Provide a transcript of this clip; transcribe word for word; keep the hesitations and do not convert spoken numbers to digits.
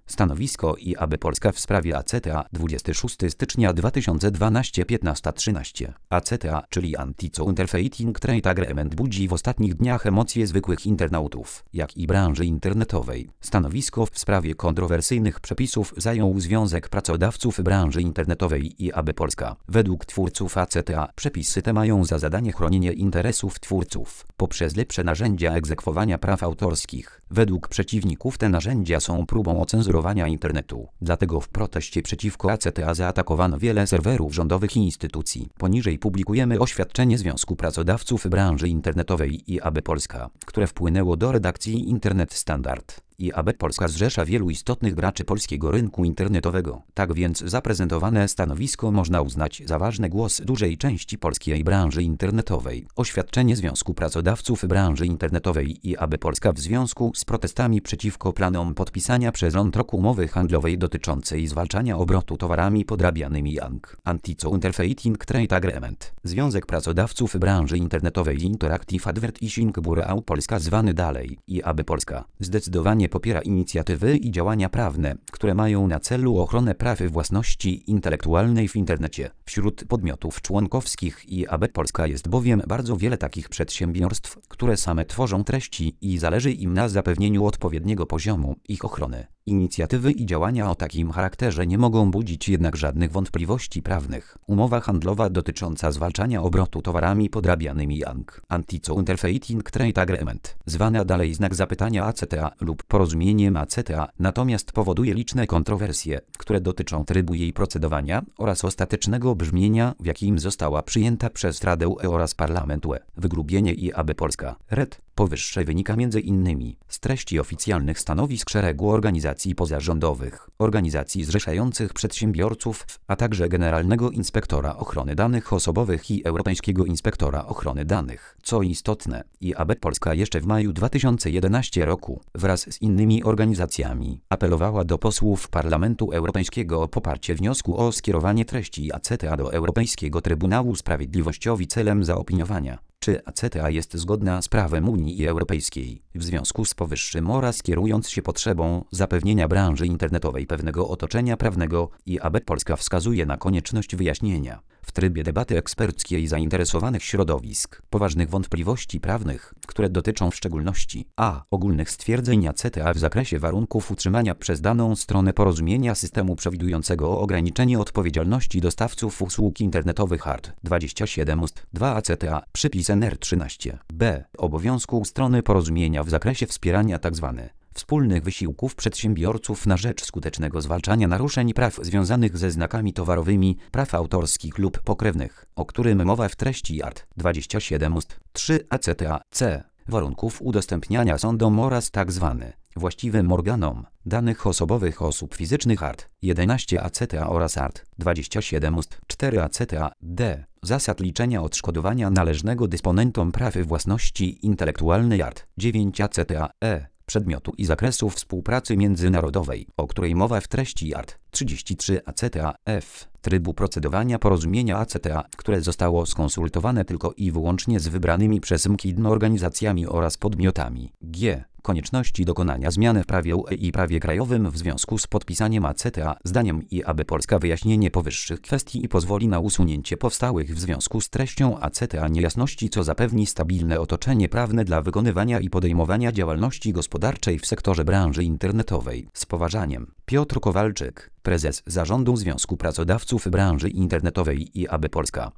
Stanowisko I A B Polska w sprawie A C T A dwudziestego szóstego stycznia dwa tysiące dwunastego piętnaście trzynaście. A C T A, czyli Anti-Counterfeiting Trade Agreement, budzi w ostatnich dniach emocje zwykłych internautów, jak i branży internetowej. Stanowisko w sprawie kontrowersyjnych przepisów zajął Związek Pracodawców Branży Internetowej I A B Polska. Według twórców A C T A przepisy te mają za zadanie chronienie interesów twórców poprzez lepsze narzędzia egzekwowania praw autorskich. Według przeciwników te narzędzia są próbą ocenzurowania internetu. Dlatego w proteście przeciwko A C T A zaatakowano wiele serwerów rządowych i instytucji. Poniżej publikujemy oświadczenie Związku Pracodawców Branży Internetowej I A B Polska, które wpłynęło do redakcji Internet Standard. I A B Polska zrzesza wielu istotnych graczy polskiego rynku internetowego. Tak więc zaprezentowane stanowisko można uznać za ważny głos dużej części polskiej branży internetowej. Oświadczenie Związku Pracodawców Branży Internetowej I A B Polska w związku z protestami przeciwko planom podpisania przez rząd umowy handlowej dotyczącej zwalczania obrotu towarami podrabianymi Anti-Counterfeiting Trade Agreement. Związek Pracodawców Branży Internetowej Interactive Advertising Bureau Polska, zwany dalej I A B Polska, zdecydowanie popiera inicjatywy i działania prawne, które mają na celu ochronę praw własności intelektualnej w internecie. Wśród podmiotów członkowskich I A B Polska jest bowiem bardzo wiele takich przedsiębiorstw, które same tworzą treści i zależy im na zapewnieniu odpowiedniego poziomu ich ochrony. Inicjatywy i działania o takim charakterze nie mogą budzić jednak żadnych wątpliwości prawnych. Umowa handlowa dotycząca zwalczania obrotu towarami podrabianymi Anti-Counterfeiting Trade Agreement, zwana dalej znak zapytania A C T A lub porozumieniem A C T A, natomiast powoduje liczne kontrowersje, które dotyczą trybu jej procedowania oraz ostatecznego brzmienia, w jakim została przyjęta przez Radę U E oraz Parlament U E. Wygrubienie I A B Polska. Red. Powyższe wynika między innymi z treści oficjalnych stanowisk szeregu organizacji pozarządowych, organizacji zrzeszających przedsiębiorców, a także Generalnego Inspektora Ochrony Danych Osobowych i Europejskiego Inspektora Ochrony Danych. Co istotne, I A B Polska jeszcze w maju dwa tysiące jedenastego roku wraz z innymi organizacjami apelowała do posłów Parlamentu Europejskiego o poparcie wniosku o skierowanie treści A C T A do Europejskiego Trybunału Sprawiedliwościowi celem zaopiniowania, czy A C T A jest zgodna z prawem Unii Europejskiej. W związku z powyższym oraz kierując się potrzebą zapewnienia branży internetowej pewnego otoczenia prawnego, I A B Polska wskazuje na konieczność wyjaśnienia w trybie debaty eksperckiej zainteresowanych środowisk poważnych wątpliwości prawnych, które dotyczą w szczególności a. ogólnych stwierdzeń A C T A w zakresie warunków utrzymania przez daną stronę porozumienia systemu przewidującego ograniczenie odpowiedzialności dostawców usług internetowych art. dwadzieścia siedem ust. dwa A C T A, przypis N R trzynaście. b. obowiązku strony porozumienia w zakresie wspierania tzw. wspólnych wysiłków przedsiębiorców na rzecz skutecznego zwalczania naruszeń praw związanych ze znakami towarowymi, praw autorskich lub pokrewnych, o którym mowa w treści art. dwadzieścia siedem ust. trzy A C T A. c. warunków udostępniania sądom oraz tzw. właściwym organom danych osobowych osób fizycznych art. jedenaście A C T A oraz art. dwadzieścia siedem ust. cztery A C T A. d. zasad liczenia odszkodowania należnego dysponentom praw własności intelektualnej art. dziewięć A C T A. e. przedmiotu i zakresu współpracy międzynarodowej, o której mowa w treści art. trzydzieści trzy A C T A. f. trybu procedowania porozumienia A C T A, które zostało skonsultowane tylko i wyłącznie z wybranymi przez M K I D organizacjami oraz podmiotami. g. konieczności dokonania zmiany w prawie U E i prawie krajowym w związku z podpisaniem A C T A. Zdaniem I A B Polska wyjaśnienie powyższych kwestii i pozwoli na usunięcie powstałych w związku z treścią A C T A niejasności, co zapewni stabilne otoczenie prawne dla wykonywania i podejmowania działalności gospodarczej w sektorze branży internetowej. Z poważaniem. Piotr Kowalczyk, prezes Zarządu Związku Pracodawców Branży Internetowej I A B Polska.